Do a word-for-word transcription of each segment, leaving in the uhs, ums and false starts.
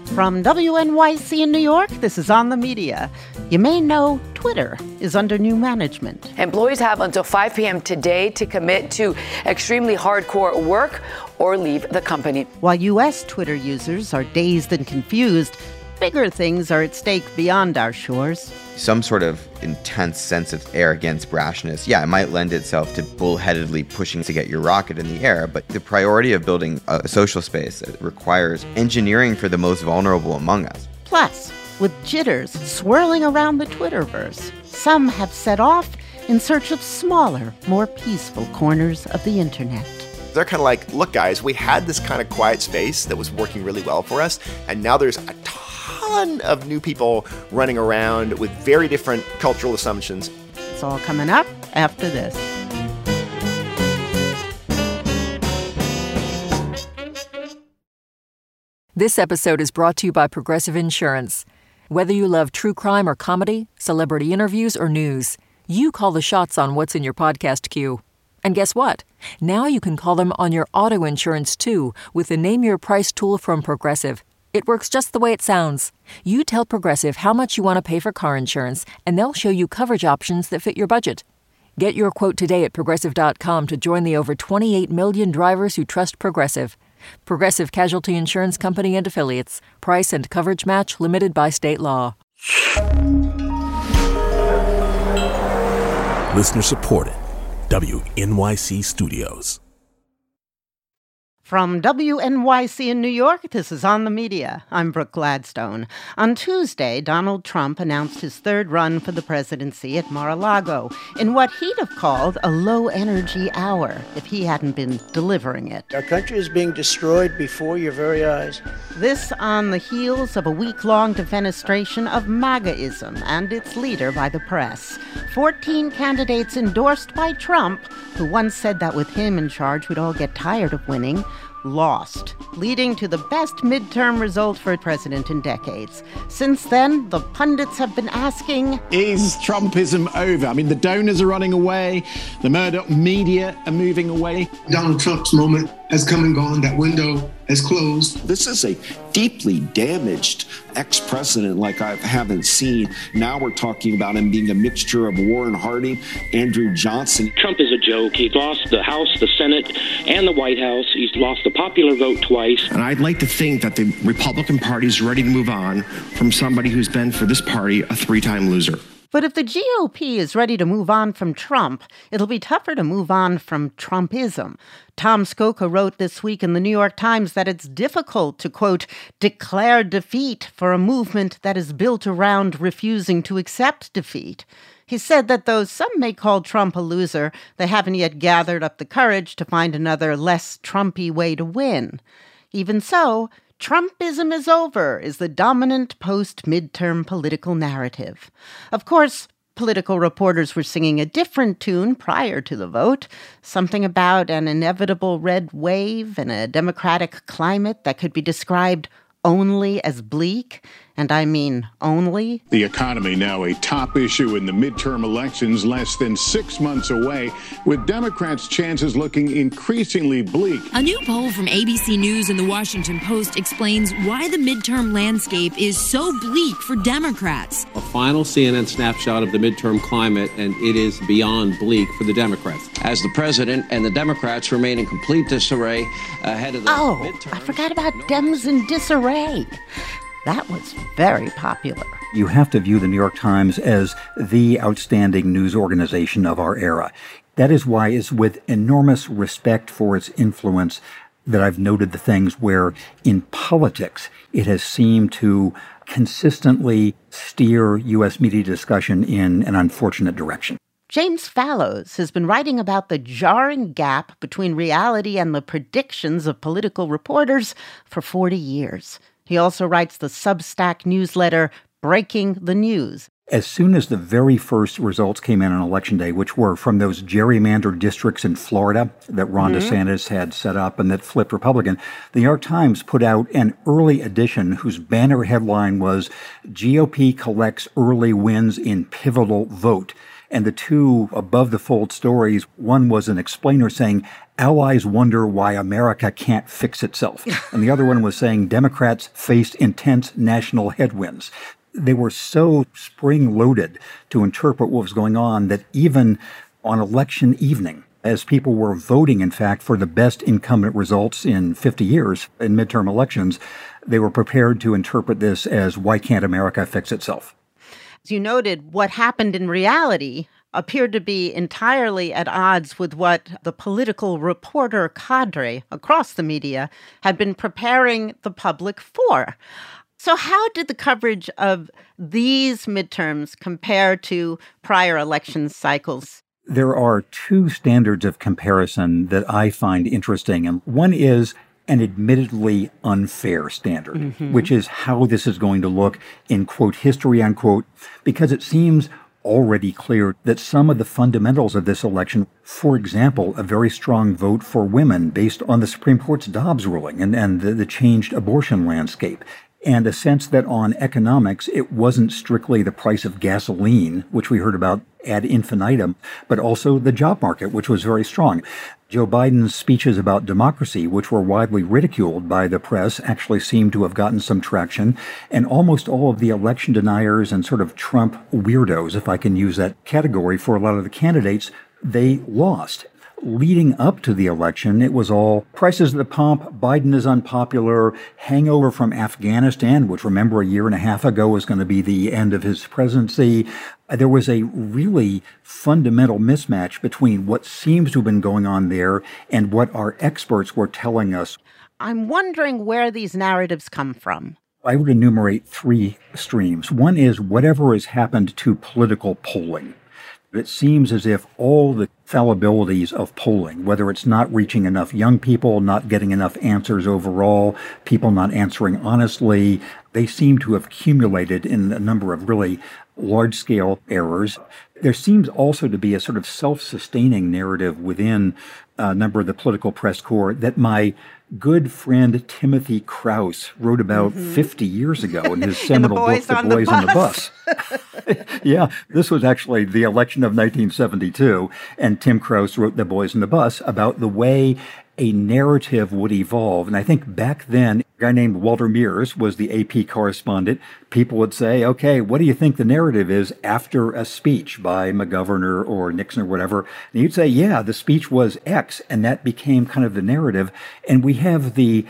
From W N Y C in New York, this is On the Media. You may know Twitter is under new management. Employees have until five p.m. today to commit to extremely hardcore work or leave the company. While U S Twitter users are dazed and confused, bigger things are at stake beyond our shores. Some sort of intense sense of arrogance, brashness, yeah, it might lend itself to bullheadedly pushing to get your rocket in the air, but the priority of building a social space requires engineering for the most vulnerable among us. Plus, with jitters swirling around the Twitterverse, some have set off in search of smaller, more peaceful corners of the internet. They're kind of like, look, guys, we had this kind of quiet space that was working really well for us, and now there's a ton of new people running around with very different cultural assumptions. It's all coming up after this. This episode is brought to you by Progressive Insurance. Whether you love true crime or comedy, celebrity interviews or news, you call the shots on what's in your podcast queue. And guess what? Now you can call them on your auto insurance, too, with the Name Your Price tool from Progressive. It works just the way it sounds. You tell Progressive how much you want to pay for car insurance, and they'll show you coverage options that fit your budget. Get your quote today at Progressive dot com to join the over twenty-eight million drivers who trust Progressive. Progressive Casualty Insurance Company and Affiliates. Price and coverage match limited by state law. Listener supported. W N Y C Studios. From W N Y C in New York, this is On the Media. I'm Brooke Gladstone. On Tuesday, Donald Trump announced his third run for the presidency at Mar-a-Lago in what he'd have called a low-energy hour if he hadn't been delivering it. Our country is being destroyed before your very eyes. This on the heels of a week-long defenestration of MAGAism and its leader by the press. Fourteen candidates endorsed by Trump, who once said that with him in charge we'd all get tired of winning, lost, leading to the best midterm result for a president in decades. Since then, the pundits have been asking, is Trumpism over? I mean, the donors are running away, the Murdoch media are moving away. Donald Trump's moment has come and gone. That window has closed. This is a deeply damaged ex-president like I haven't seen. Now we're talking about him being a mixture of Warren Harding, Andrew Johnson. Trump is a joke. He's lost the House, the Senate, and the White House. He's lost the popular vote twice. And I'd like to think that the Republican Party is ready to move on from somebody who's been, for this party, a three-time loser. But if the G O P is ready to move on from Trump, it'll be tougher to move on from Trumpism. Tom Scocca wrote this week in the New York Times that it's difficult to, quote, declare defeat for a movement that is built around refusing to accept defeat. He said that though some may call Trump a loser, they haven't yet gathered up the courage to find another less Trumpy way to win. Even so, Trumpism is over is the dominant post-midterm political narrative. Of course, political reporters were singing a different tune prior to the vote, something about an inevitable red wave and a democratic climate that could be described only as bleak, and I mean only. The economy now a top issue in the midterm elections less than six months away, with Democrats' chances looking increasingly bleak. A new poll from A B C News and The Washington Post explains why the midterm landscape is so bleak for Democrats. A final C N N snapshot of the midterm climate, and it is beyond bleak for the Democrats. As the president and the Democrats remain in complete disarray ahead of the oh, midterms. I forgot about Dems in disarray. That was very popular. You have to view the New York Times as the outstanding news organization of our era. That is why it's with enormous respect for its influence that I've noted the things where in politics it has seemed to consistently steer U S media discussion in an unfortunate direction. James Fallows has been writing about the jarring gap between reality and the predictions of political reporters for forty years. He also writes the Substack newsletter, Breaking the News. As soon as the very first results came in on Election Day, which were from those gerrymandered districts in Florida that Ron mm-hmm. DeSantis had set up and that flipped Republican, the New York Times put out an early edition whose banner headline was, G O P collects early wins in pivotal vote. And the two above-the-fold stories, one was an explainer saying, allies wonder why America can't fix itself. And the other one was saying, Democrats faced intense national headwinds. They were so spring-loaded to interpret what was going on that even on election evening, as people were voting, in fact, for the best incumbent results in fifty years in midterm elections, they were prepared to interpret this as, why can't America fix itself? As you noted, what happened in reality appeared to be entirely at odds with what the political reporter cadre across the media had been preparing the public for. So how did the coverage of these midterms compare to prior election cycles? There are two standards of comparison that I find interesting, and one is an admittedly unfair standard, mm-hmm. which is how this is going to look in, quote, history, unquote, because it seems already clear that some of the fundamentals of this election, for example, a very strong vote for women based on the Supreme Court's Dobbs ruling and, and the, the changed abortion landscape, and a sense that on economics, it wasn't strictly the price of gasoline, which we heard about ad infinitum, but also the job market, which was very strong. Joe Biden's speeches about democracy, which were widely ridiculed by the press, actually seemed to have gotten some traction. And almost all of the election deniers and sort of Trump weirdos, if I can use that category for a lot of the candidates, they lost. Leading up to the election, it was all prices at the pump, Biden is unpopular, hangover from Afghanistan, which, remember, a year and a half ago was going to be the end of his presidency. There was a really fundamental mismatch between what seems to have been going on there and what our experts were telling us. I'm wondering where these narratives come from. I would enumerate three streams. One is whatever has happened to political polling. It seems as if all the fallibilities of polling, whether it's not reaching enough young people, not getting enough answers overall, people not answering honestly, they seem to have accumulated in a number of really large-scale errors. There seems also to be a sort of self-sustaining narrative within a number of the political press corps that my good friend Timothy Krause wrote about mm-hmm. fifty years ago in his seminal book, The Boys on the Bus. Yeah, this was actually the election of nineteen seventy-two, and Tim Krause wrote The Boys on the Bus about the way a narrative would evolve. And I think back then, a guy named Walter Mears was the A P correspondent. People would say, okay, what do you think the narrative is after a speech by McGovern or Nixon or whatever? And you'd say, yeah, the speech was X, and that became kind of the narrative. And we have the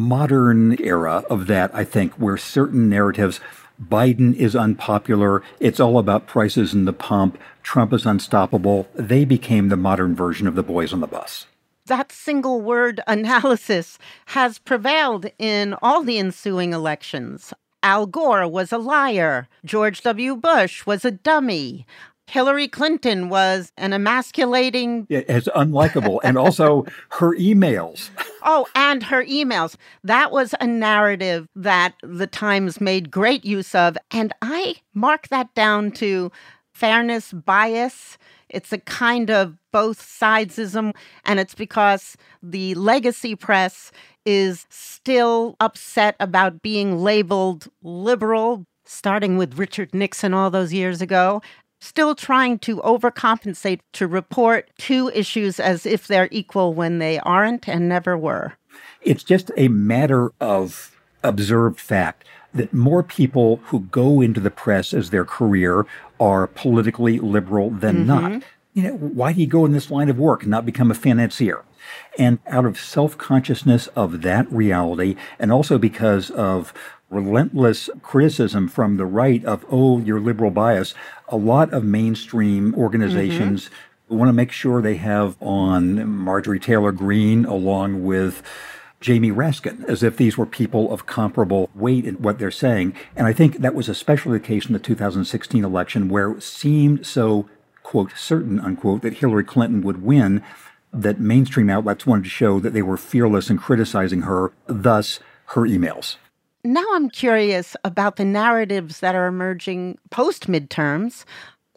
modern era of that, I think, where certain narratives, Biden is unpopular, it's all about prices in the pump, Trump is unstoppable, they became the modern version of The Boys on the Bus. That single word analysis has prevailed in all the ensuing elections. Al Gore was a liar. George W. Bush was a dummy. Hillary Clinton was an emasculating... Yeah, as unlikable. And also her emails. Oh, and her emails. That was a narrative that the Times made great use of. And I mark that down to fairness bias. It's a kind of both sidesism, and it's because the legacy press is still upset about being labeled liberal, starting with Richard Nixon all those years ago, still trying to overcompensate to report two issues as if they're equal when they aren't and never were. It's just a matter of observed fact that more people who go into the press as their career are politically liberal than mm-hmm. not. You know, why do you go in this line of work and not become a financier? And out of self-consciousness of that reality, and also because of relentless criticism from the right of, oh, your liberal bias, a lot of mainstream organizations mm-hmm. want to make sure they have on Marjorie Taylor Greene along with Jamie Raskin, as if these were people of comparable weight in what they're saying. And I think that was especially the case in the two thousand sixteen election, where it seemed so, quote, certain, unquote, that Hillary Clinton would win, that mainstream outlets wanted to show that they were fearless in criticizing her, thus her emails. Now I'm curious about the narratives that are emerging post-midterms.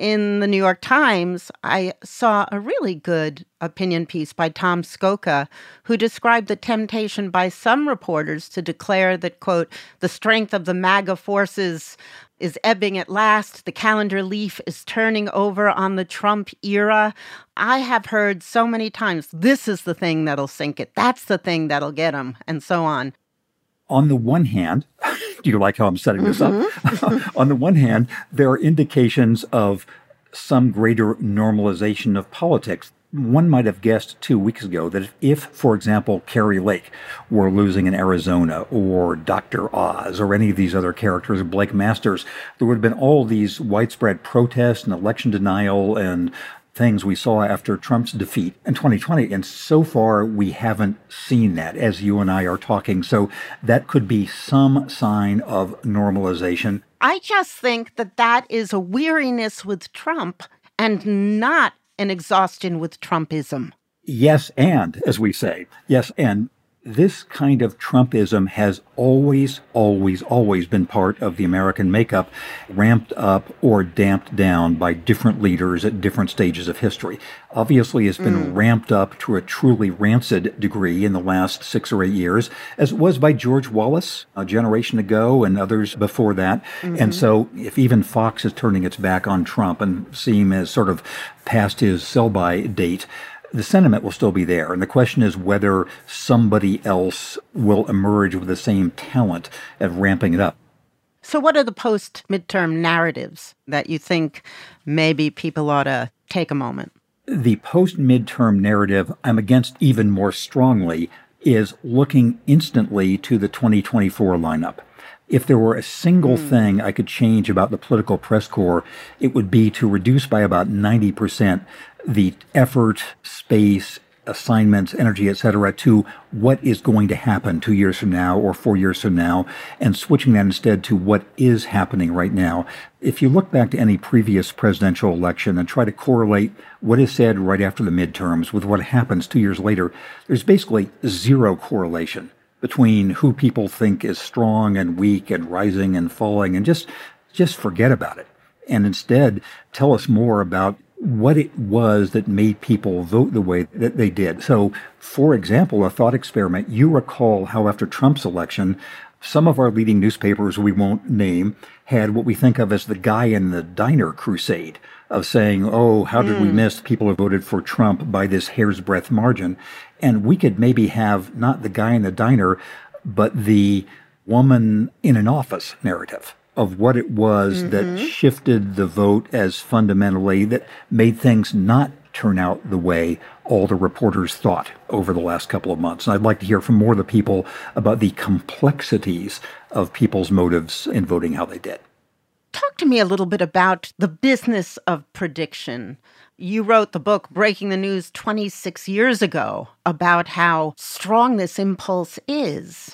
in the New York Times, I saw a really good opinion piece by Tom Scocca, who described the temptation by some reporters to declare that, quote, the strength of the MAGA forces is ebbing at last. The calendar leaf is turning over on the Trump era. I have heard so many times, this is the thing that'll sink it. That's the thing that'll get him, and so on. On the one hand, do you like how I'm setting this Mm-hmm. up? On the one hand, there are indications of some greater normalization of politics. One might have guessed two weeks ago that if, if, for example, Kari Lake were losing in Arizona, or Doctor Oz, or any of these other characters, Blake Masters, there would have been all these widespread protests and election denial and things we saw after Trump's defeat in twenty twenty. And so far, we haven't seen that as you and I are talking. So that could be some sign of normalization. I just think that that is a weariness with Trump and not an exhaustion with Trumpism. Yes, and, as we say, yes, and this kind of Trumpism has always, always, always been part of the American makeup, ramped up or damped down by different leaders at different stages of history. Obviously, it's been mm. ramped up to a truly rancid degree in the last six or eight years, as it was by George Wallace a generation ago and others before that. Mm-hmm. And so if even Fox is turning its back on Trump and see him as sort of past his sell-by date, the sentiment will still be there. And the question is whether somebody else will emerge with the same talent at ramping it up. So what are the post-midterm narratives that you think maybe people ought to take a moment? The post-midterm narrative I'm against even more strongly is looking instantly to the twenty twenty-four lineup. If there were a single mm. thing I could change about the political press corps, it would be to reduce by about ninety percent the effort, space, assignments, energy, et cetera, to what is going to happen two years from now or four years from now, and switching that instead to what is happening right now. If you look back to any previous presidential election and try to correlate what is said right after the midterms with what happens two years later, there's basically zero correlation between who people think is strong and weak and rising and falling, and just just forget about it. And instead, tell us more about what it was that made people vote the way that they did. So, for example, a thought experiment, you recall how after Trump's election, some of our leading newspapers we won't name had what we think of as the guy in the diner crusade of saying, oh, how did mm. we miss people who voted for Trump by this hair's breadth margin? And we could maybe have not the guy in the diner, but the woman in an office narrative of what it was mm-hmm. that shifted the vote as fundamentally, that made things not turn out the way all the reporters thought over the last couple of months. And I'd like to hear from more of the people about the complexities of people's motives in voting how they did. Talk to me a little bit about the business of prediction. You wrote the book Breaking the News twenty-six years ago about how strong this impulse is.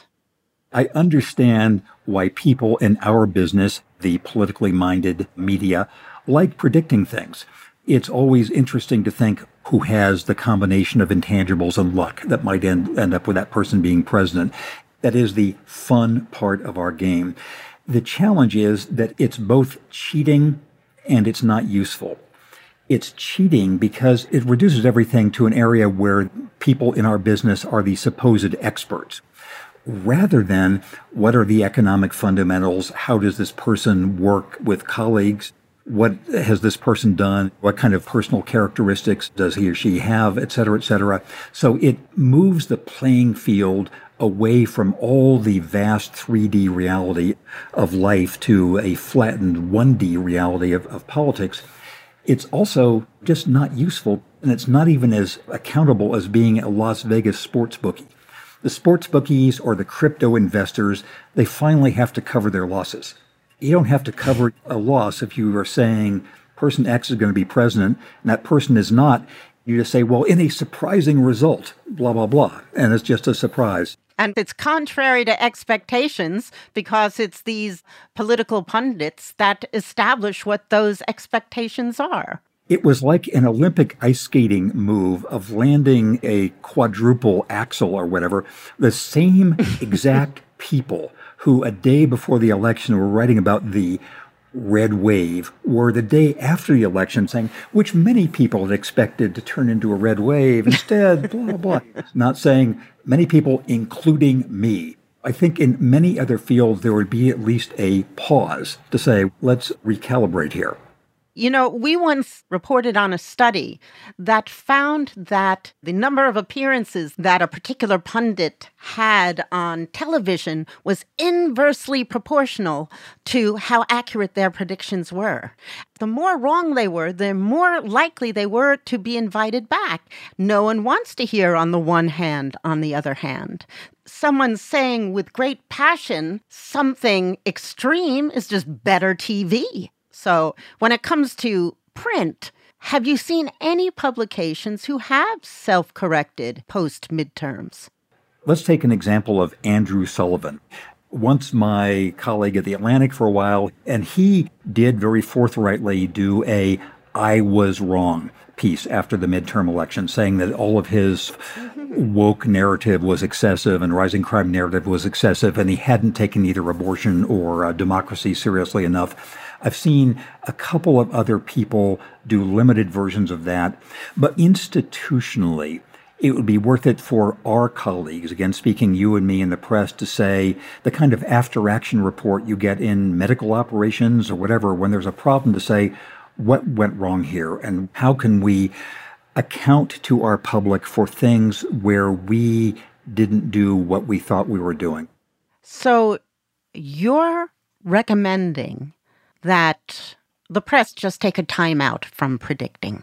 I understand why people in our business, the politically minded media, like predicting things. It's always interesting to think who has the combination of intangibles and luck that might end, end up with that person being president. That is the fun part of our game. The challenge is that it's both cheating and it's not useful. It's cheating because it reduces everything to an area where people in our business are the supposed experts, rather than what are the economic fundamentals, how does this person work with colleagues, what has this person done, what kind of personal characteristics does he or she have, et cetera, et cetera. So it moves the playing field away from all the vast three D reality of life to a flattened one D reality of, of politics. It's also just not useful, and it's not even as accountable as being a Las Vegas sports bookie. The sports bookies or the crypto investors, they finally have to cover their losses. You don't have to cover a loss if you are saying person X is going to be president and that person is not. You just say, well, in a surprising result, blah, blah, blah. And it's just a surprise. And it's contrary to expectations because it's these political pundits that establish what those expectations are. It was like an Olympic ice skating move of landing a quadruple axel or whatever. The same exact people who a day before the election were writing about the red wave were the day after the election saying, which many people had expected to turn into a red wave. Instead, blah, blah. Not saying many people, including me. I think in many other fields, there would be at least a pause to say, let's recalibrate here. You know, we once reported on a study that found that the number of appearances that a particular pundit had on television was inversely proportional to how accurate their predictions were. The more wrong they were, the more likely they were to be invited back. No one wants to hear on the one hand, on the other hand. Someone saying with great passion something extreme is just better T V. So when it comes to print, have you seen any publications who have self-corrected post-midterms? Let's take an example of Andrew Sullivan. Once my colleague at The Atlantic for a while, and he did very forthrightly do a I was wrong piece after the midterm election, saying that all of his woke narrative was excessive and rising crime narrative was excessive, and he hadn't taken either abortion or uh, democracy seriously enough. I've seen a couple of other people do limited versions of that, but institutionally, it would be worth it for our colleagues, again, speaking you and me in the press, to say the kind of after-action report you get in medical operations or whatever, when there's a problem, to say, what went wrong here, and how can we account to our public for things where we didn't do what we thought we were doing. So you're recommending that the press just take a time out from predicting?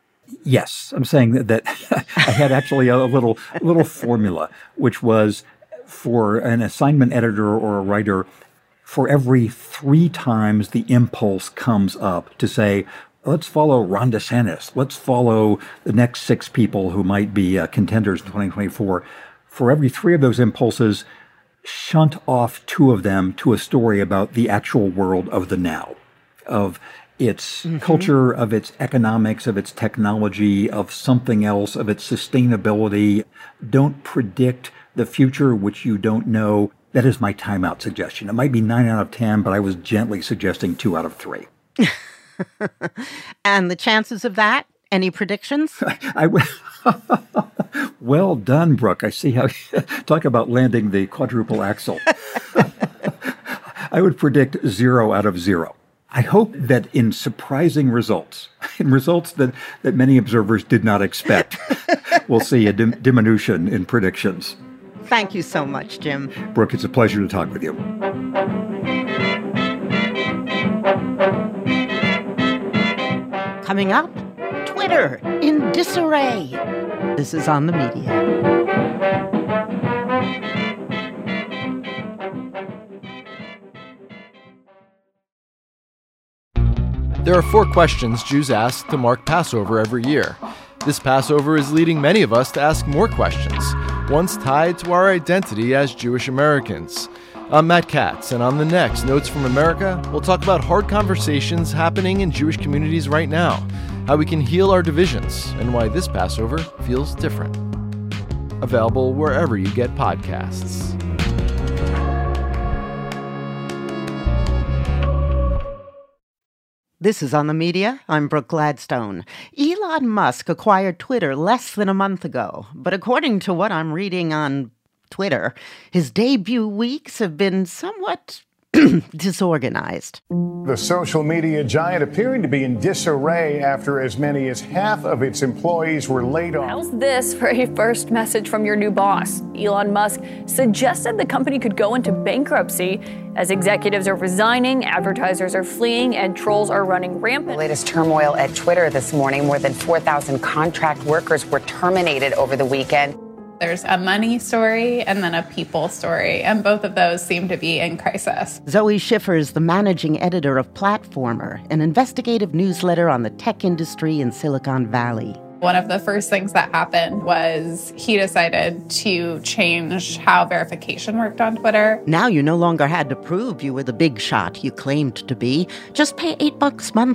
Yes, I'm saying that, that I had actually a little little formula, which was for an assignment editor or a writer, for every three times the impulse comes up to say, let's follow Ron DeSantis, let's follow the next six people who might be uh, contenders in twenty twenty-four. For every three of those impulses, shunt off two of them to a story about the actual world of the now, of its mm-hmm. culture, of its economics, of its technology, of something else, of its sustainability. Don't predict the future, which you don't know. That is my timeout suggestion. It might be nine out of ten, but I was gently suggesting two out of three. And the chances of that? Any predictions? I, I, well done, Brooke. I see how you talk about landing the quadruple axle. I would predict zero out of zero. I hope that in surprising results, in results that, that many observers did not expect, we'll see a dim- diminution in predictions. Thank you so much, Jim. Brooke, it's a pleasure to talk with you. Coming up, Twitter in disarray. This is On the Media. There are four questions Jews ask to mark Passover every year. This Passover is leading many of us to ask more questions, ones tied to our identity as Jewish Americans. I'm Matt Katz, and on the next Notes from America, we'll talk about hard conversations happening in Jewish communities right now, how we can heal our divisions, and why this Passover feels different. Available wherever you get podcasts. This is On the Media. I'm Brooke Gladstone. Elon Musk acquired Twitter less than a month ago, but according to what I'm reading on Twitter, his debut weeks have been somewhat disorganized. The social media giant appearing to be in disarray after as many as half of its employees were laid off. How's this for a first message from your new boss? Elon Musk suggested the company could go into bankruptcy as executives are resigning, advertisers are fleeing, and trolls are running rampant. The latest turmoil at Twitter this morning. More than four thousand contract workers were terminated over the weekend. There's a money story and then a people story, and both of those seem to be in crisis. Zoe Schiffer is the managing editor of Platformer, an investigative newsletter on the tech industry in Silicon Valley. One of the first things that happened was he decided to change how verification worked on Twitter. Now you no longer had to prove you were the big shot you claimed to be. Just pay eight bucks monthly.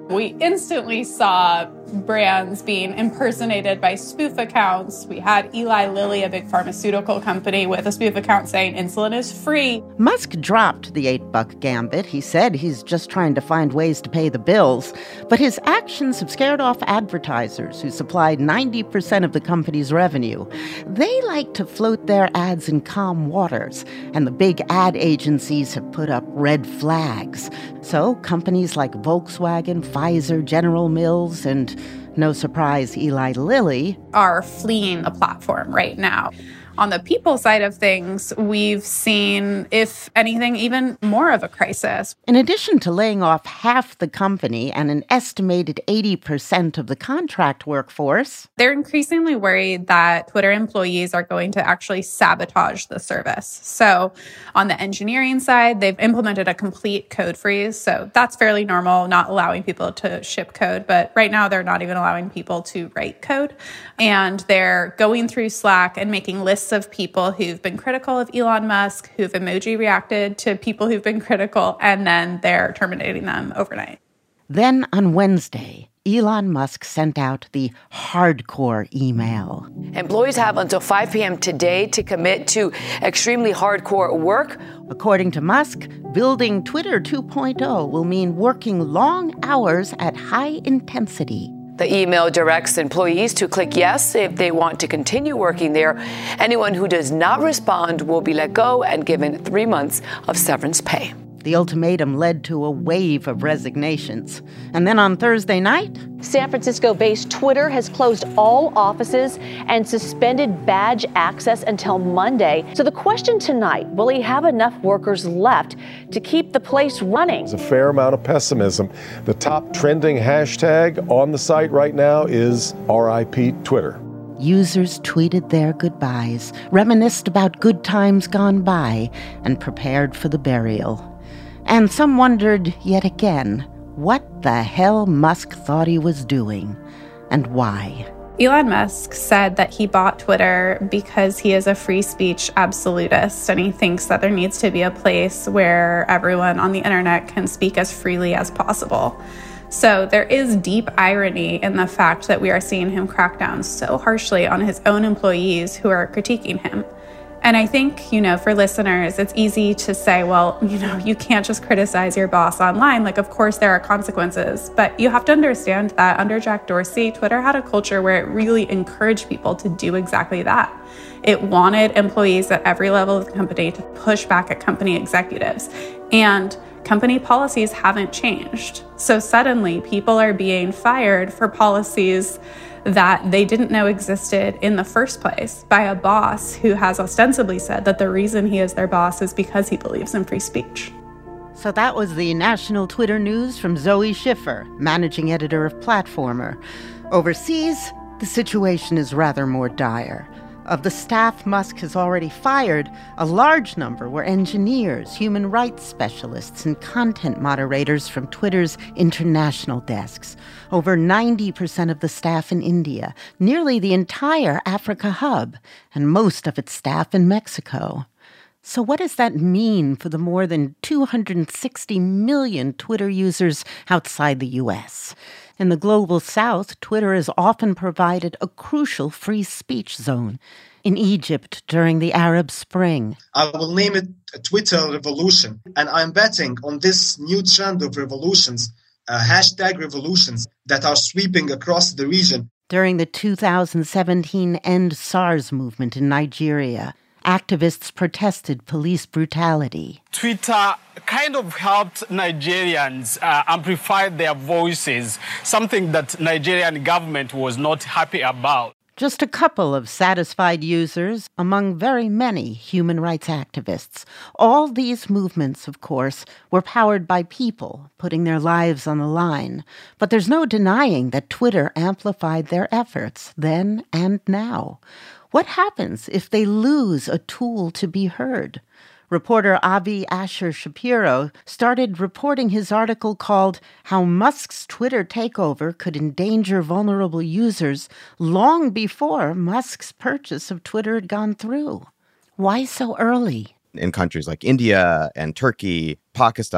We instantly saw brands being impersonated by spoof accounts. We had Eli Lilly, a big pharmaceutical company, with a spoof account saying insulin is free. Musk dropped the eight-buck gambit. He said he's just trying to find ways to pay the bills. But his actions have scared off advertisers who supplied ninety percent of the company's revenue. They like to float their ads in calm waters, and the big ad agencies have put up red flags. So companies like Volkswagen, Pfizer, General Mills, and, no surprise, Eli Lilly are fleeing the platform right now. On the people side of things, we've seen, if anything, even more of a crisis. In addition to laying off half the company and an estimated eighty percent of the contract workforce, they're increasingly worried that Twitter employees are going to actually sabotage the service. So on the engineering side, they've implemented a complete code freeze. So that's fairly normal, not allowing people to ship code. But right now, they're not even allowing people to write code. And they're going through Slack and making lists of people who've been critical of Elon Musk, who've emoji reacted to people who've been critical, and then they're terminating them overnight. Then on Wednesday, Elon Musk sent out the hardcore email. Employees have until five p.m. today to commit to extremely hardcore work. According to Musk, building Twitter two point oh will mean working long hours at high intensity. The email directs employees to click yes if they want to continue working there. Anyone who does not respond will be let go and given three months of severance pay. The ultimatum led to a wave of resignations. And then on Thursday night, San Francisco-based Twitter has closed all offices and suspended badge access until Monday. So the question tonight, will he have enough workers left to keep the place running? There's a fair amount of pessimism. The top trending hashtag on the site right now is R I P Twitter. Users tweeted their goodbyes, reminisced about good times gone by, and prepared for the burial. And some wondered, yet again, what the hell Musk thought he was doing, and why. Elon Musk said that he bought Twitter because he is a free speech absolutist, and he thinks that there needs to be a place where everyone on the internet can speak as freely as possible. So there is deep irony in the fact that we are seeing him crack down so harshly on his own employees who are critiquing him. And I think, you know, for listeners, it's easy to say, well, you know, you can't just criticize your boss online. Like, of course, there are consequences. But you have to understand that under Jack Dorsey, Twitter had a culture where it really encouraged people to do exactly that. It wanted employees at every level of the company to push back at company executives. And company policies haven't changed. So suddenly, people are being fired for policies that they didn't know existed in the first place by a boss who has ostensibly said that the reason he is their boss is because he believes in free speech. So that was the national Twitter news from Zoe Schiffer, managing editor of Platformer. Overseas, the situation is rather more dire. Of the staff Musk has already fired, a large number were engineers, human rights specialists, and content moderators from Twitter's international desks. Over ninety percent of the staff in India, nearly the entire Africa hub, and most of its staff in Mexico. So what does that mean for the more than two hundred sixty million Twitter users outside the U S? In the global south, Twitter has often provided a crucial free speech zone. In Egypt during the Arab Spring, I will name it a Twitter revolution. And I'm betting on this new trend of revolutions, uh, hashtag revolutions, that are sweeping across the region. During the two thousand seventeen End SARS movement in Nigeria, activists protested police brutality. Twitter kind of helped Nigerians uh, amplify their voices, something that Nigerian government was not happy about. Just a couple of satisfied users among very many human rights activists. All these movements, of course, were powered by people putting their lives on the line. But there's no denying that Twitter amplified their efforts then and now. What happens if they lose a tool to be heard? Reporter Avi Asher Shapiro started reporting his article called How Musk's Twitter Takeover Could Endanger Vulnerable Users long before Musk's purchase of Twitter had gone through. Why so early? In countries like India and Turkey, Pakistan,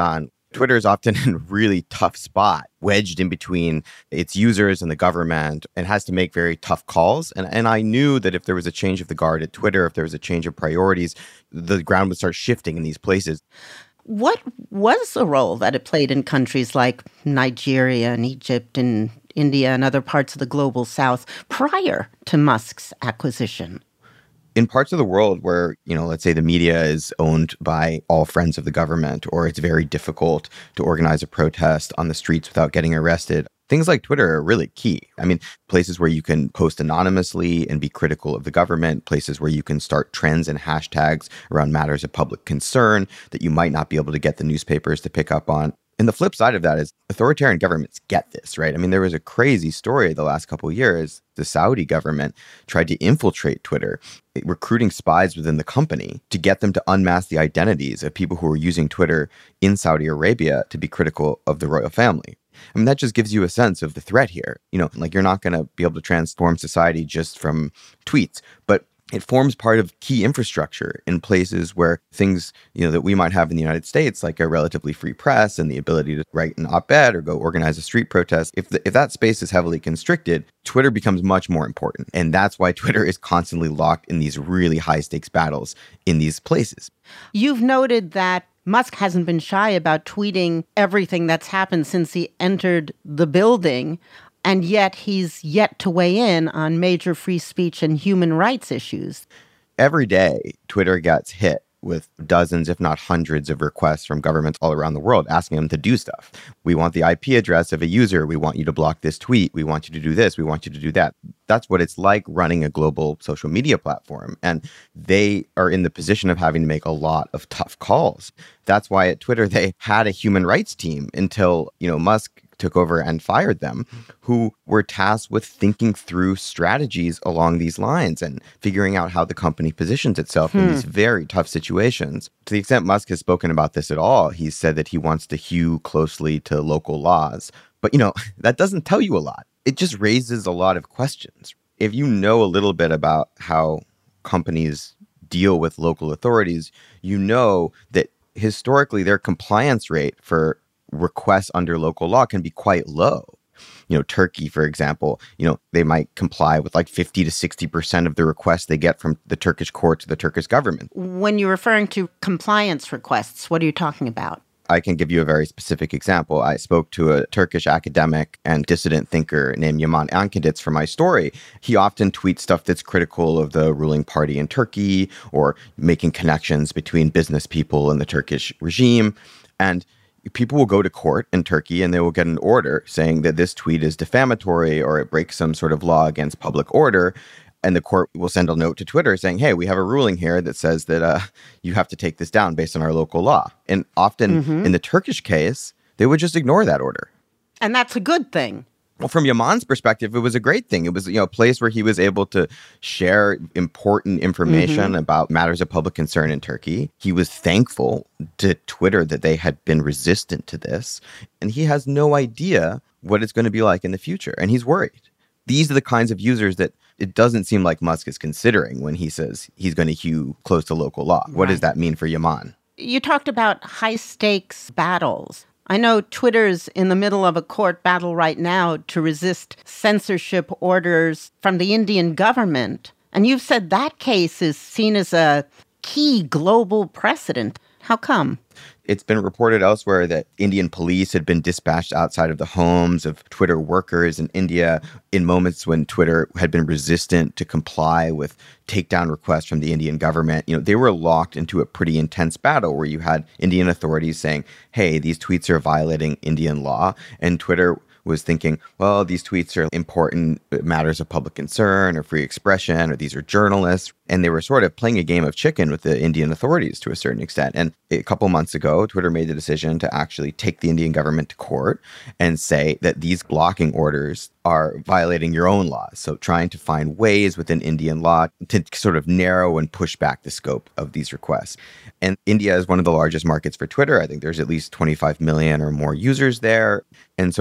Twitter is often in a really tough spot, wedged in between its users and the government, and has to make very tough calls. And, and I knew that if there was a change of the guard at Twitter, if there was a change of priorities, the ground would start shifting in these places. What was the role that it played in countries like Nigeria and Egypt and India and other parts of the global south prior to Musk's acquisition? In parts of the world where, you know, let's say the media is owned by all friends of the government, or it's very difficult to organize a protest on the streets without getting arrested, things like Twitter are really key. I mean, places where you can post anonymously and be critical of the government, places where you can start trends and hashtags around matters of public concern that you might not be able to get the newspapers to pick up on. And the flip side of that is authoritarian governments get this, right? I mean, there was a crazy story the last couple of years. The Saudi government tried to infiltrate Twitter, recruiting spies within the company to get them to unmask the identities of people who were using Twitter in Saudi Arabia to be critical of the royal family. I mean, that just gives you a sense of the threat here. You know, like you're not going to be able to transform society just from tweets, but it forms part of key infrastructure in places where things, you know, that we might have in the United States, like a relatively free press and the ability to write an op-ed or go organize a street protest. If the, if that space is heavily constricted, Twitter becomes much more important. And that's why Twitter is constantly locked in these really high stakes battles in these places. You've noted that Musk hasn't been shy about tweeting everything that's happened since he entered the building. And yet he's yet to weigh in on major free speech and human rights issues. Every day, Twitter gets hit with dozens, if not hundreds, of requests from governments all around the world asking them to do stuff. We want the I P address of a user. We want you to block this tweet. We want you to do this. We want you to do that. That's what it's like running a global social media platform. And they are in the position of having to make a lot of tough calls. That's why at Twitter, they had a human rights team until, you know, Musk took over and fired them, who were tasked with thinking through strategies along these lines and figuring out how the company positions itself hmm. in these very tough situations. To the extent Musk has spoken about this at all, he's said that he wants to hew closely to local laws. But, you know, that doesn't tell you a lot. It just raises a lot of questions. If you know a little bit about how companies deal with local authorities, you know that historically their compliance rate for requests under local law can be quite low. You know, Turkey, for example, you know, they might comply with like fifty to sixty percent of the requests they get from the Turkish court to the Turkish government. When you're referring to compliance requests, what are you talking about? I can give you a very specific example. I spoke to a Turkish academic and dissident thinker named Yaman Ankadits for my story. He often tweets stuff that's critical of the ruling party in Turkey or making connections between business people and the Turkish regime. And people will go to court in Turkey and they will get an order saying that this tweet is defamatory or it breaks some sort of law against public order. And the court will send a note to Twitter saying, hey, we have a ruling here that says that uh, you have to take this down based on our local law. And often mm-hmm. in the Turkish case, they would just ignore that order. And that's a good thing. Well, from Yaman's perspective, it was a great thing. It was, you know, a place where he was able to share important information mm-hmm. about matters of public concern in Turkey. He was thankful to Twitter that they had been resistant to this. And he has no idea what it's going to be like in the future. And he's worried. These are the kinds of users that it doesn't seem like Musk is considering when he says he's going to hew close to local law. Right. What does that mean for Yaman? You talked about high stakes battles. I know Twitter's in the middle of a court battle right now to resist censorship orders from the Indian government. And you've said that case is seen as a key global precedent. How come? It's been reported elsewhere that Indian police had been dispatched outside of the homes of Twitter workers in India in moments when Twitter had been resistant to comply with takedown requests from the Indian government. You know, they were locked into a pretty intense battle where you had Indian authorities saying, hey, these tweets are violating Indian law. And Twitter was thinking, well, these tweets are important matters of public concern or free expression, or these are journalists. And they were sort of playing a game of chicken with the Indian authorities to a certain extent. And a couple months ago, Twitter made the decision to actually take the Indian government to court and say that these blocking orders are violating your own laws. So trying to find ways within Indian law to sort of narrow and push back the scope of these requests. And India is one of the largest markets for Twitter. I think there's at least twenty-five million or more users there. And so for them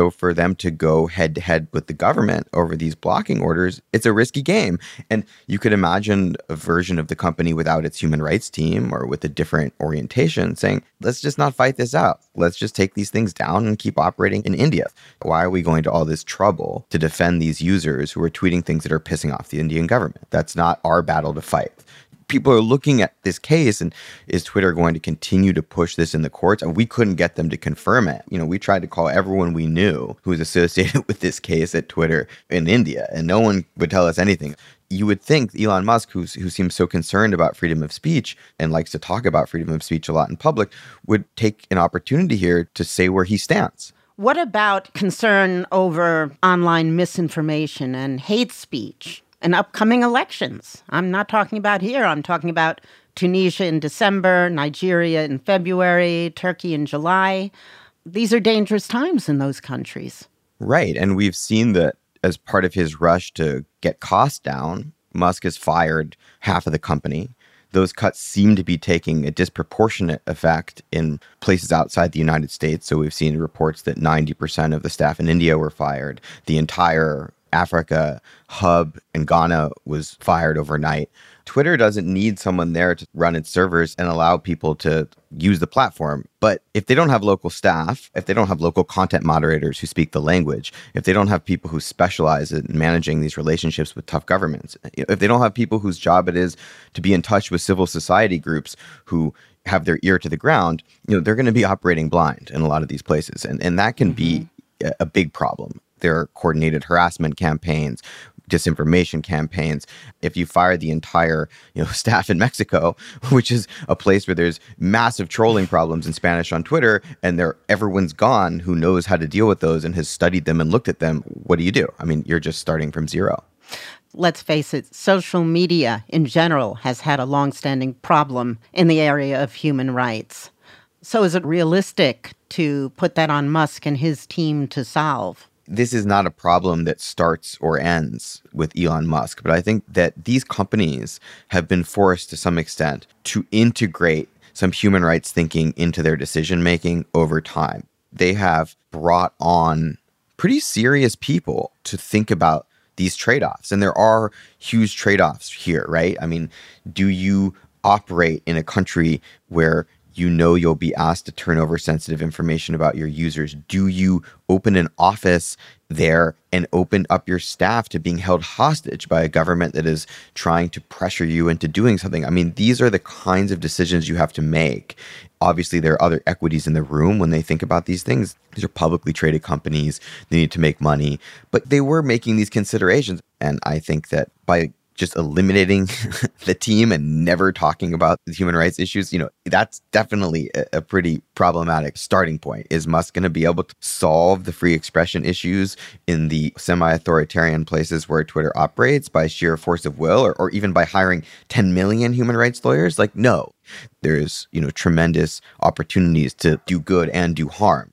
them to go head to head with the government over these blocking orders, it's a risky game. And you could imagine a version of the company without its human rights team or with a different orientation saying, let's just not fight this out. Let's just take these things down and keep operating in India. Why are we going to all this trouble to defend these users who are tweeting things that are pissing off the Indian government? That's not our battle to fight. People are looking at this case and is Twitter going to continue to push this in the courts? And we couldn't get them to confirm it. You know, we tried to call everyone we knew who was associated with this case at Twitter in India, and no one would tell us anything. You would think Elon Musk, who's, who seems so concerned about freedom of speech and likes to talk about freedom of speech a lot in public, would take an opportunity here to say where he stands. What about concern over online misinformation and hate speech and upcoming elections? I'm not talking about here. I'm talking about Tunisia in December, Nigeria in February, Turkey in July. These are dangerous times in those countries. Right. And we've seen that as part of his rush to get costs down, Musk has fired half of the company. Those cuts seem to be taking a disproportionate effect in places outside the United States. So we've seen reports that ninety percent of the staff in India were fired. The entire Africa hub in Ghana was fired overnight. Twitter doesn't need someone there to run its servers and allow people to use the platform. But if they don't have local staff, if they don't have local content moderators who speak the language, if they don't have people who specialize in managing these relationships with tough governments, if they don't have people whose job it is to be in touch with civil society groups who have their ear to the ground, you know, they're going to be operating blind in a lot of these places. And, and that can be a big problem. There are coordinated harassment campaigns, disinformation campaigns. If you fire the entire, you know, staff in Mexico, which is a place where there's massive trolling problems in Spanish on Twitter, and there everyone's gone who knows how to deal with those and has studied them and looked at them, what do you do? I mean, you're just starting from zero. Let's face it, social media in general has had a longstanding problem in the area of human rights. So is it realistic to put that on Musk and his team to solve? This is not a problem that starts or ends with Elon Musk, but I think that these companies have been forced to some extent to integrate some human rights thinking into their decision-making over time. They have brought on pretty serious people to think about these trade-offs, and there are huge trade-offs here, right? I mean, do you operate in a country where you know you'll be asked to turn over sensitive information about your users? Do you open an office there and open up your staff to being held hostage by a government that is trying to pressure you into doing something? I mean, these are the kinds of decisions you have to make. Obviously, there are other equities in the room when they think about these things. These are publicly traded companies. They need to make money. But they were making these considerations. And I think that by just eliminating the team and never talking about the human rights issues, you know, that's definitely a, a pretty problematic starting point. Is Musk going to be able to solve the free expression issues in the semi-authoritarian places where Twitter operates by sheer force of will, or, or even by hiring ten million human rights lawyers? Like, no. There's, you know, tremendous opportunities to do good and do harm.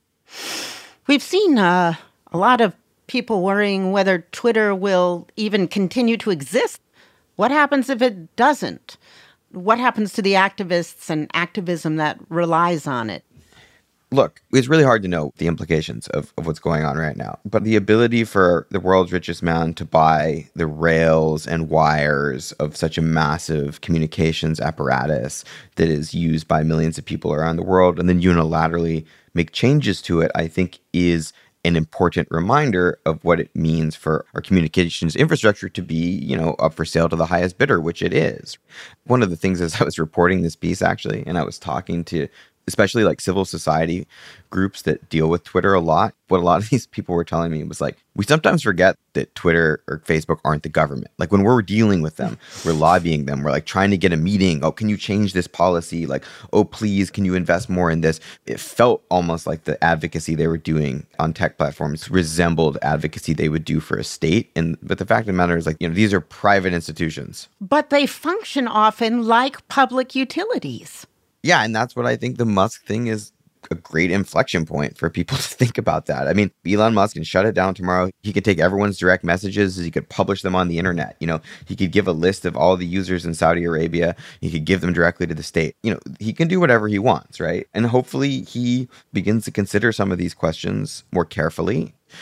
We've seen uh, a lot of people worrying whether Twitter will even continue to exist. What happens if it doesn't? What happens to the activists and activism that relies on it? Look, it's really hard to know the implications of, of what's going on right now. But the ability for the world's richest man to buy the rails and wires of such a massive communications apparatus that is used by millions of people around the world and then unilaterally make changes to it, I think is an important reminder of what it means for our communications infrastructure to be, you know, up for sale to the highest bidder, which it is. One of the things as I was reporting this piece, actually, and I was talking to especially like civil society groups that deal with Twitter a lot, what a lot of these people were telling me was like, we sometimes forget that Twitter or Facebook aren't the government. Like when we're dealing with them, we're lobbying them. We're like trying to get a meeting. Oh, can you change this policy? Like, oh, please, can you invest more in this? It felt almost like the advocacy they were doing on tech platforms resembled advocacy they would do for a state. And but the fact of the matter is, like, you know, these are private institutions. But they function often like public utilities. Yeah, and that's what I think the Musk thing is, a great inflection point for people to think about that. I mean, Elon Musk can shut it down tomorrow. He could take everyone's direct messages. He could publish them on the internet. You know, he could give a list of all the users in Saudi Arabia. He could give them directly to the state. You know, he can do whatever he wants, right? And hopefully he begins to consider some of these questions more carefully.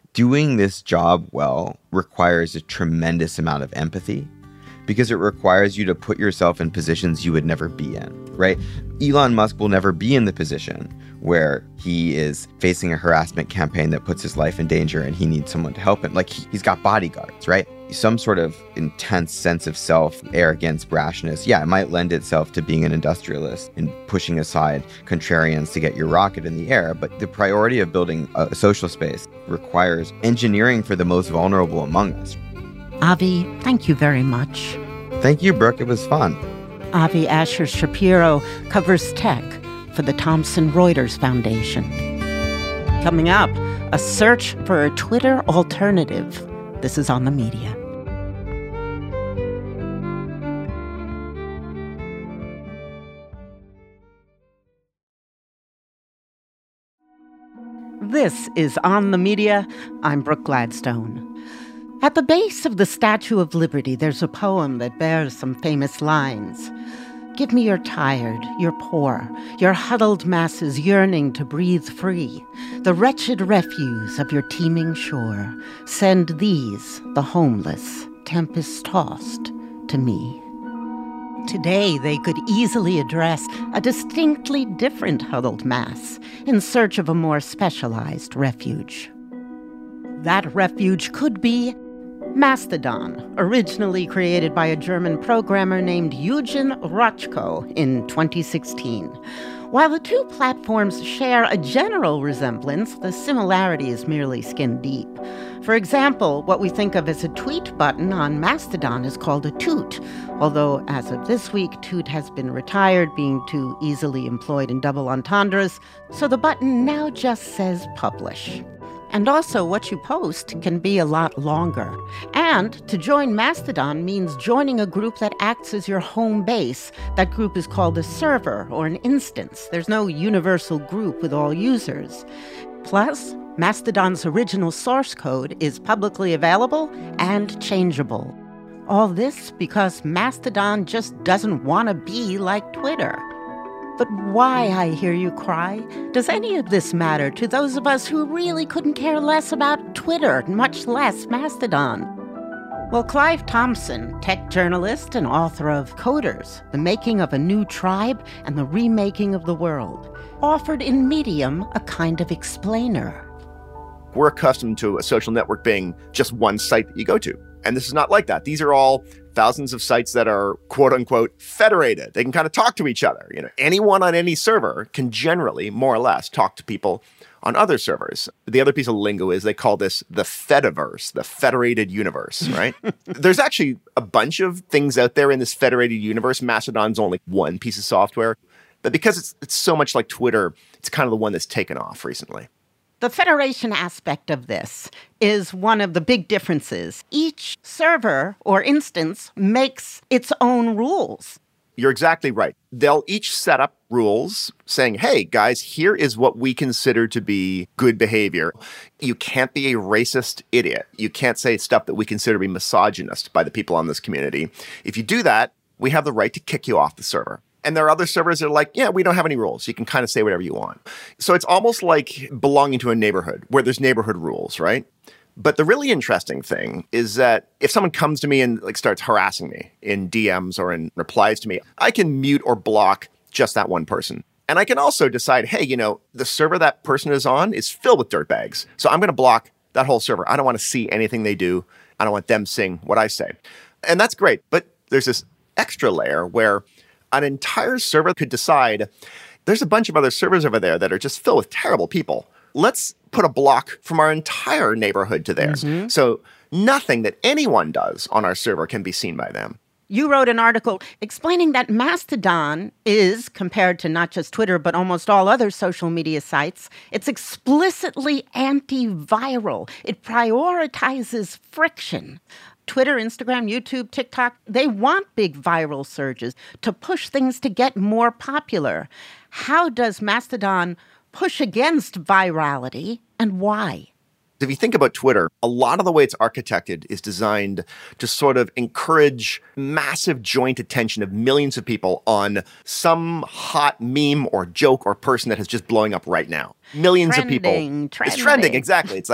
Doing this job well requires a tremendous amount of empathy because it requires you to put yourself in positions you would never be in, right? Elon Musk will never be in the position where he is facing a harassment campaign that puts his life in danger and he needs someone to help him. Like, he, he's got bodyguards, right? Some sort of intense sense of self, arrogance, brashness. Yeah, it might lend itself to being an industrialist and pushing aside contrarians to get your rocket in the air. But the priority of building a social space requires engineering for the most vulnerable among us. Avi, thank you very much. Thank you, Brooke. It was fun. Avi Asher Shapiro covers tech for the Thomson Reuters Foundation. Coming up, a search for a Twitter alternative. This is On the Media. This is On the Media. I'm Brooke Gladstone. At the base of the Statue of Liberty, there's a poem that bears some famous lines. Give me your tired, your poor, your huddled masses yearning to breathe free, the wretched refuse of your teeming shore. Send these, the homeless, tempest-tossed, to me. Today, they could easily address a distinctly different huddled mass in search of a more specialized refuge. That refuge could be Mastodon, originally created by a German programmer named Eugen Rochko in twenty sixteen. While the two platforms share a general resemblance, the similarity is merely skin deep. For example, what we think of as a tweet button on Mastodon is called a toot, although as of this week, toot has been retired, being too easily employed in double entendres, so the button now just says publish. And also, what you post can be a lot longer. And to join Mastodon means joining a group that acts as your home base. That group is called a server or an instance. There's no universal group with all users. Plus, Mastodon's original source code is publicly available and changeable. All this because Mastodon just doesn't want to be like Twitter. But why, I hear you cry? Does any of this matter to those of us who really couldn't care less about Twitter, much less Mastodon? Well, Clive Thompson, tech journalist and author of Coders, The Making of a New Tribe and the Remaking of the World, offered in Medium a kind of explainer. We're accustomed to a social network being just one site that you go to. And this is not like that. These are all thousands of sites that are, quote unquote, federated. They can kind of talk to each other. You know, anyone on any server can generally, more or less, talk to people on other servers. The other piece of lingo is they call this the Fediverse, the federated universe, right? There's actually a bunch of things out there in this federated universe. Mastodon's only one piece of software. But because it's, it's so much like Twitter, it's kind of the one that's taken off recently. The federation aspect of this is one of the big differences. Each server or instance makes its own rules. You're exactly right. They'll each set up rules saying, hey, guys, here is what we consider to be good behavior. You can't be a racist idiot. You can't say stuff that we consider to be misogynist by the people on this community. If you do that, we have the right to kick you off the server. And there are other servers that are like, yeah, we don't have any rules. You can kind of say whatever you want. So it's almost like belonging to a neighborhood where there's neighborhood rules, right? But the really interesting thing is that if someone comes to me and like starts harassing me in D Ms or in replies to me, I can mute or block just that one person. And I can also decide, hey, you know, the server that person is on is filled with dirtbags. So I'm going to block that whole server. I don't want to see anything they do. I don't want them seeing what I say. And that's great. But there's this extra layer where an entire server could decide there's a bunch of other servers over there that are just filled with terrible people. Let's put a block from our entire neighborhood to theirs. Mm-hmm. So nothing that anyone does on our server can be seen by them. You wrote an article explaining that Mastodon is, compared to not just Twitter, but almost all other social media sites, it's explicitly antiviral. It prioritizes friction. Twitter, Instagram, YouTube, TikTok, they want big viral surges to push things to get more popular. How does Mastodon push against virality, and why? If you think about Twitter, a lot of the way it's architected is designed to sort of encourage massive joint attention of millions of people on some hot meme or joke or person that is just blowing up right now. Millions trending, of people. Trending. It's trending, exactly. It's like,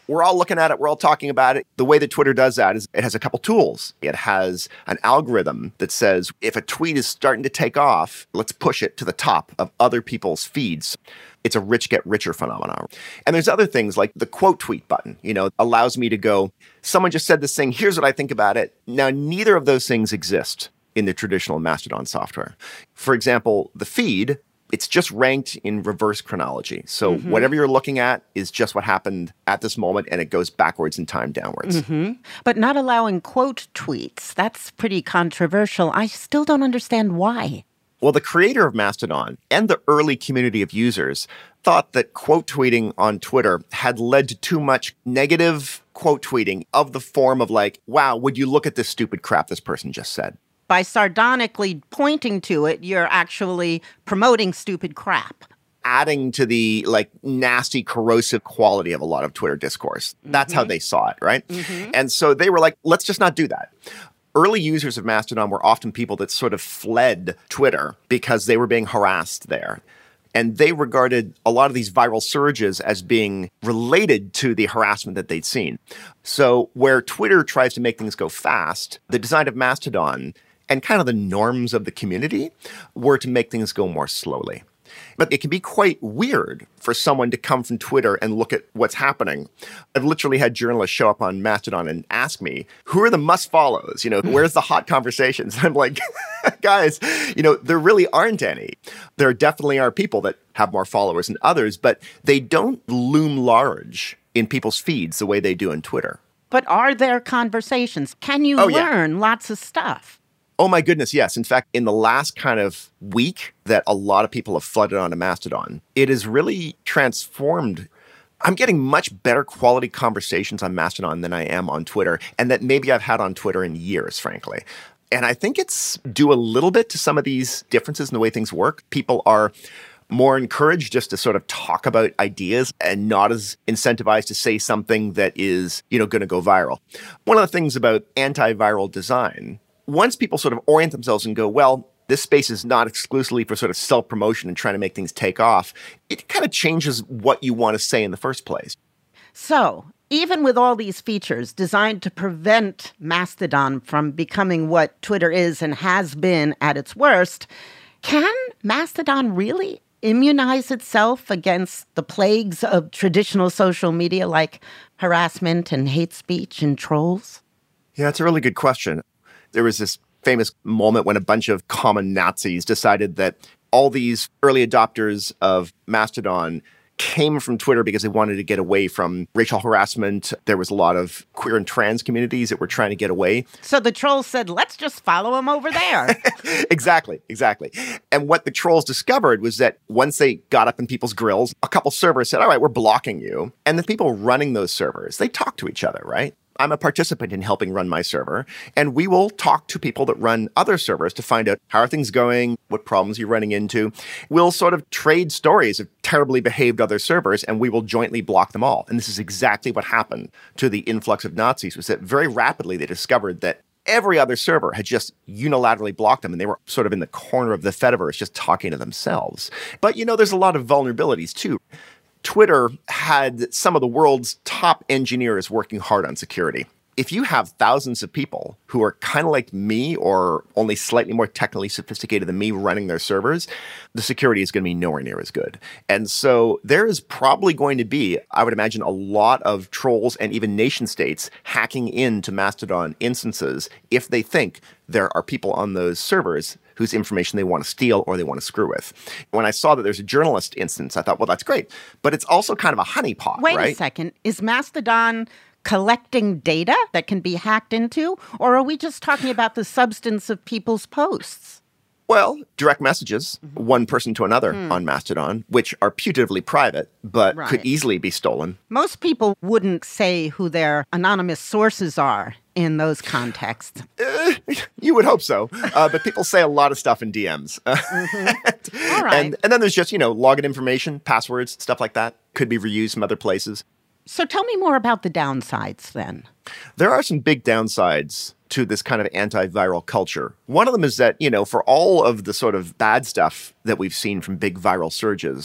We're all looking at it. We're all talking about it. The way that Twitter does that is it has a couple tools. It has an algorithm that says if a tweet is starting to take off, let's push it to the top of other people's feeds. It's a rich get richer phenomenon. And there's other things like the quote tweet button, you know, allows me to go, someone just said this thing, here's what I think about it. Now, neither of those things exist in the traditional Mastodon software. For example, the feed, it's just ranked in reverse chronology. So mm-hmm. whatever you're looking at is just what happened at this moment, and it goes backwards in time downwards. Mm-hmm. But not allowing quote tweets, that's pretty controversial. I still don't understand why. Well, the creator of Mastodon and the early community of users thought that quote tweeting on Twitter had led to too much negative quote tweeting of the form of like, wow, would you look at this stupid crap this person just said? By sardonically pointing to it, you're actually promoting stupid crap. Adding to the like nasty, corrosive quality of a lot of Twitter discourse. That's mm-hmm. how they saw it, right? Mm-hmm. And so they were like, let's just not do that. Early users of Mastodon were often people that sort of fled Twitter because they were being harassed there. And they regarded a lot of these viral surges as being related to the harassment that they'd seen. So where Twitter tries to make things go fast, the design of Mastodon and kind of the norms of the community were to make things go more slowly. But it can be quite weird for someone to come from Twitter and look at what's happening. I've literally had journalists show up on Mastodon and ask me, who are the must-follows? You know, where's the hot conversations? And I'm like, guys, you know, there really aren't any. There definitely are people that have more followers than others, but they don't loom large in people's feeds the way they do on Twitter. But are there conversations? Can you oh, learn yeah. lots of stuff? Oh, my goodness, yes. In fact, in the last kind of week that a lot of people have flooded onto Mastodon, it has really transformed. I'm getting much better quality conversations on Mastodon than I am on Twitter, and that maybe I've had on Twitter in years, frankly. And I think it's due a little bit to some of these differences in the way things work. People are more encouraged just to sort of talk about ideas and not as incentivized to say something that is, you know, going to go viral. One of the things about antiviral design, once people sort of orient themselves and go, well, this space is not exclusively for sort of self-promotion and trying to make things take off, it kind of changes what you want to say in the first place. So, even with all these features designed to prevent Mastodon from becoming what Twitter is and has been at its worst, can Mastodon really immunize itself against the plagues of traditional social media like harassment and hate speech and trolls? Yeah, it's a really good question. There was this famous moment when a bunch of common Nazis decided that all these early adopters of Mastodon came from Twitter because they wanted to get away from racial harassment. There was a lot of queer and trans communities that were trying to get away. So the trolls said, let's just follow him over there. Exactly, exactly. And what the trolls discovered was that once they got up in people's grills, a couple servers said, all right, we're blocking you. And the people running those servers, they talk to each other, right? I'm a participant in helping run my server, and we will talk to people that run other servers to find out how are things going, what problems you're running into. We'll sort of trade stories of terribly behaved other servers, and we will jointly block them all. And this is exactly what happened to the influx of Nazis, was that very rapidly they discovered that every other server had just unilaterally blocked them, and they were sort of in the corner of the Fediverse just talking to themselves. But, you know, there's a lot of vulnerabilities, too. Twitter had some of the world's top engineers working hard on security. If you have thousands of people who are kind of like me or only slightly more technically sophisticated than me running their servers, the security is going to be nowhere near as good. And so there is probably going to be, I would imagine, a lot of trolls and even nation states hacking into Mastodon instances if they think there are people on those servers whose information they want to steal or they want to screw with. When I saw that there's a journalist instance, I thought, well, that's great. But it's also kind of a honeypot, Wait right? a second. Is Mastodon collecting data that can be hacked into? Or are we just talking about the substance of people's posts? Well, direct messages, mm-hmm. one person to another hmm. on Mastodon, which are putatively private, but right. could easily be stolen. Most people wouldn't say who their anonymous sources are in those contexts. Uh, you would hope so. Uh, but people say a lot of stuff in D Ms. Mm-hmm. All right. And, and then there's just, you know, login information, passwords, stuff like that. Could be reused from other places. So tell me more about the downsides then. There are some big downsides to this kind of antiviral culture. One of them is that, you know, for all of the sort of bad stuff that we've seen from big viral surges,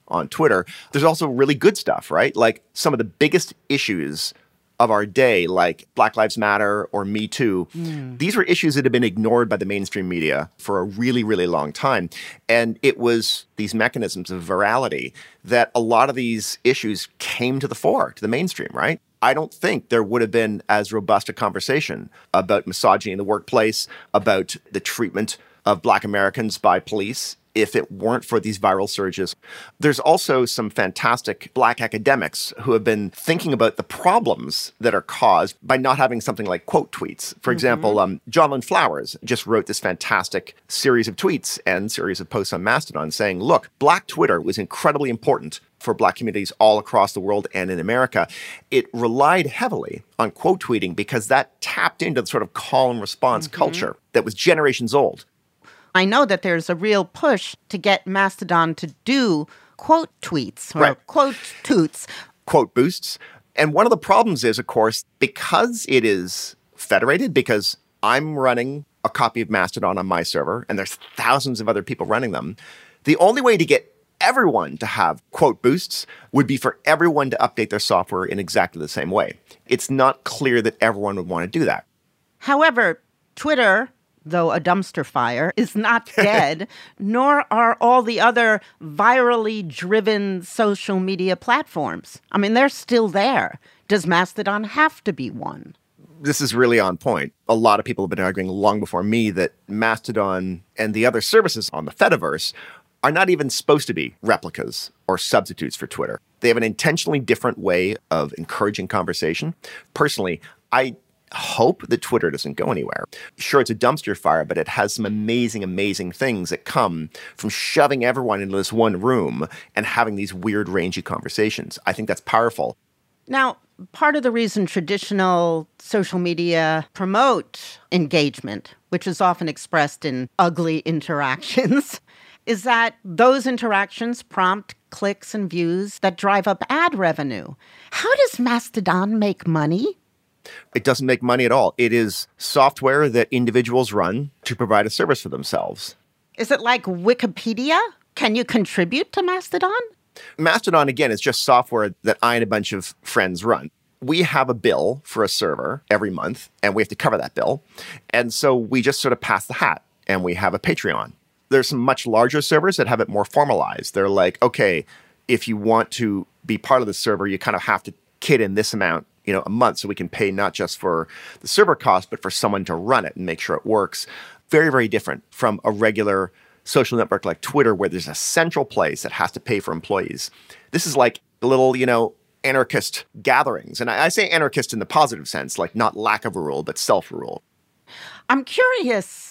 on Twitter. There's also really good stuff, right? Like some of the biggest issues of our day, like Black Lives Matter or Me Too, mm. these were issues that had been ignored by the mainstream media for a really, really long time. And it was these mechanisms of virality that a lot of these issues came to the fore, to the mainstream, right? I don't think there would have been as robust a conversation about misogyny in the workplace, about the treatment of Black Americans by police, if it weren't for these viral surges. There's also some fantastic Black academics who have been thinking about the problems that are caused by not having something like quote tweets. For mm-hmm. example, um, John Lynn Flowers just wrote this fantastic series of tweets and series of posts on Mastodon saying, look, Black Twitter was incredibly important for Black communities all across the world and in America. It relied heavily on quote tweeting because that tapped into the sort of call and response mm-hmm. culture that was generations old. I know that there's a real push to get Mastodon to do quote tweets or right. quote toots. Quote boosts. And one of the problems is, of course, because it is federated, because I'm running a copy of Mastodon on my server and there's thousands of other people running them, the only way to get everyone to have quote boosts would be for everyone to update their software in exactly the same way. It's not clear that everyone would want to do that. However, Twitter, though a dumpster fire, is not dead, nor are all the other virally driven social media platforms. I mean, they're still there. Does Mastodon have to be one? This is really on point. A lot of people have been arguing long before me that Mastodon and the other services on the Fediverse are not even supposed to be replicas or substitutes for Twitter. They have an intentionally different way of encouraging conversation. Personally, I hope that Twitter doesn't go anywhere. Sure, it's a dumpster fire, but it has some amazing, amazing things that come from shoving everyone into this one room and having these weird, rangy conversations. I think that's powerful. Now, part of the reason traditional social media promote engagement, which is often expressed in ugly interactions, is that those interactions prompt clicks and views that drive up ad revenue. How does Mastodon make money? It doesn't make money at all. It is software that individuals run to provide a service for themselves. Is it like Wikipedia? Can you contribute to Mastodon? Mastodon, again, is just software that I and a bunch of friends run. We have a bill for a server every month, and we have to cover that bill. And so we just sort of pass the hat, and we have a Patreon. There's some much larger servers that have it more formalized. They're like, okay, if you want to be part of the server, you kind of have to kit in this amount, you know, a month, so we can pay not just for the server cost, but for someone to run it and make sure it works. Very, very different from a regular social network like Twitter, where there's a central place that has to pay for employees. This is like little, you know, anarchist gatherings. And I, I say anarchist in the positive sense, like not lack of a rule, but self-rule. I'm curious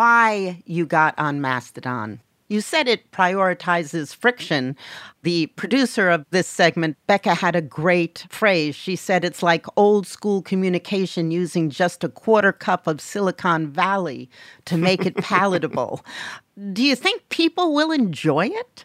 why you got on Mastodon. You said it prioritizes friction. The producer of this segment, Becca, had a great phrase. She said it's like old school communication using just a quarter cup of Silicon Valley to make it palatable. Do you think people will enjoy it?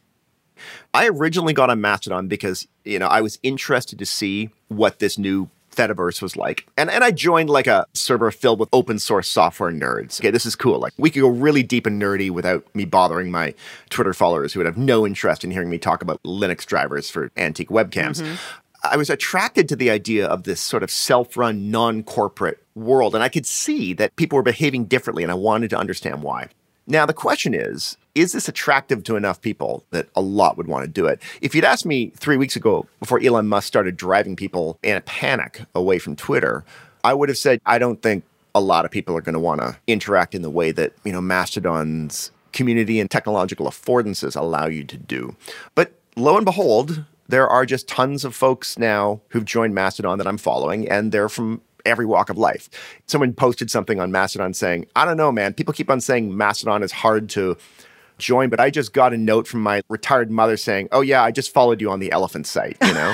I originally got on Mastodon because, you know, I was interested to see what this new Fediverse was like. And and I joined like a server filled with open source software nerds. Okay, this is cool. Like we could go really deep and nerdy without me bothering my Twitter followers who would have no interest in hearing me talk about Linux drivers for antique webcams. Mm-hmm. I was attracted to the idea of this sort of self-run, non-corporate world. And I could see that people were behaving differently, and I wanted to understand why. Now, the question is, is this attractive to enough people that a lot would want to do it? If you'd asked me three weeks ago, before Elon Musk started driving people in a panic away from Twitter, I would have said, I don't think a lot of people are going to want to interact in the way that, you know, Mastodon's community and technological affordances allow you to do. But lo and behold, there are just tons of folks now who've joined Mastodon that I'm following, and they're from every walk of life. Someone posted something on Mastodon saying, I don't know, man, people keep on saying Mastodon is hard to join, but I just got a note from my retired mother saying, oh yeah, I just followed you on the elephant site, you know?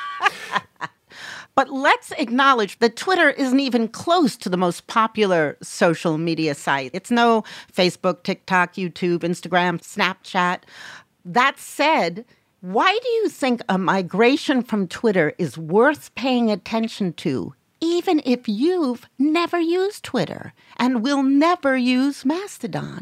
But let's acknowledge that Twitter isn't even close to the most popular social media site. It's no Facebook, TikTok, YouTube, Instagram, Snapchat. That said, why do you think a migration from Twitter is worth paying attention to, even if you've never used Twitter and will never use Mastodon?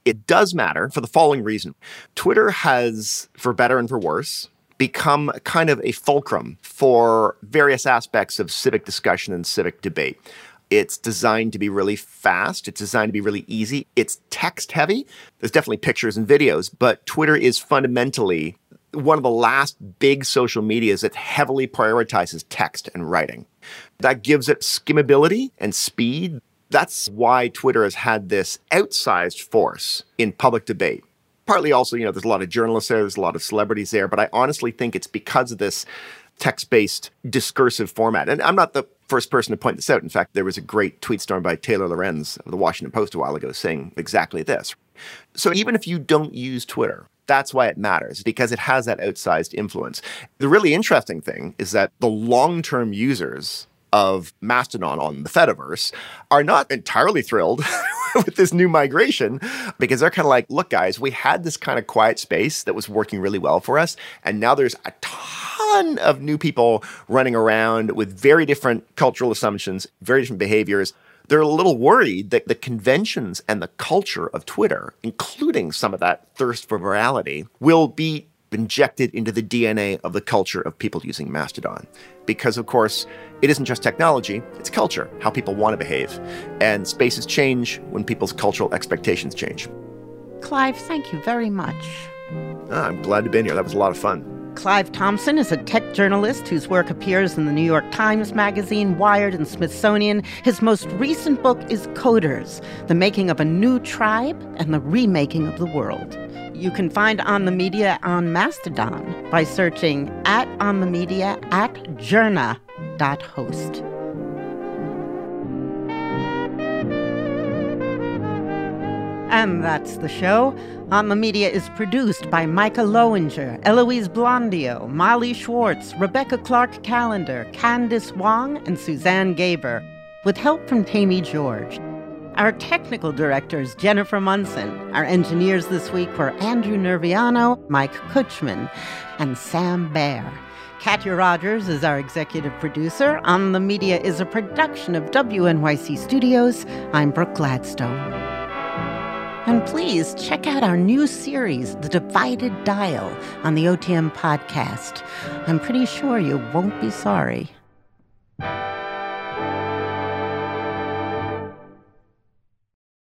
It does matter for the following reason. Twitter has, for better and for worse, become kind of a fulcrum for various aspects of civic discussion and civic debate. It's designed to be really fast. It's designed to be really easy. It's text heavy. There's definitely pictures and videos, but Twitter is fundamentally one of the last big social medias that heavily prioritizes text and writing. That gives it skimmability and speed. That's why Twitter has had this outsized force in public debate. Partly also, you know, there's a lot of journalists there, there's a lot of celebrities there, but I honestly think it's because of this text-based discursive format. And I'm not the first person to point this out. In fact, there was a great tweet storm by Taylor Lorenz of the Washington Post a while ago saying exactly this. So even if you don't use Twitter, that's why it matters, because it has that outsized influence. The really interesting thing is that the long-term users of Mastodon on the Fediverse are not entirely thrilled with this new migration, because they're kind of like, look, guys, we had this kind of quiet space that was working really well for us, and now there's a ton of new people running around with very different cultural assumptions, very different behaviors. They're a little worried that the conventions and the culture of Twitter, including some of that thirst for virality, will be injected into the D N A of the culture of people using Mastodon. Because, of course, it isn't just technology, it's culture, how people want to behave. And spaces change when people's cultural expectations change. Clive, thank you very much. Ah, I'm glad to be here. That was a lot of fun. Clive Thompson is a tech journalist whose work appears in the New York Times Magazine, Wired, and Smithsonian. His most recent book is Coders, The Making of a New Tribe and the Remaking of the World. You can find On the Media on Mastodon by searching at On the Media at journa dot host. And that's the show. On the Media is produced by Micah Lowinger, Eloise Blondio, Molly Schwartz, Rebecca Clark Callender, Candice Wong, and Suzanne Gaber, with help from Tammy George. Our technical director is Jennifer Munson. Our engineers this week were Andrew Nerviano, Mike Kutchman, and Sam Baer. Katya Rogers is our executive producer. On the Media is a production of W N Y C Studios. I'm Brooke Gladstone. And please check out our new series, The Divided Dial, on the O T M podcast. I'm pretty sure you won't be sorry.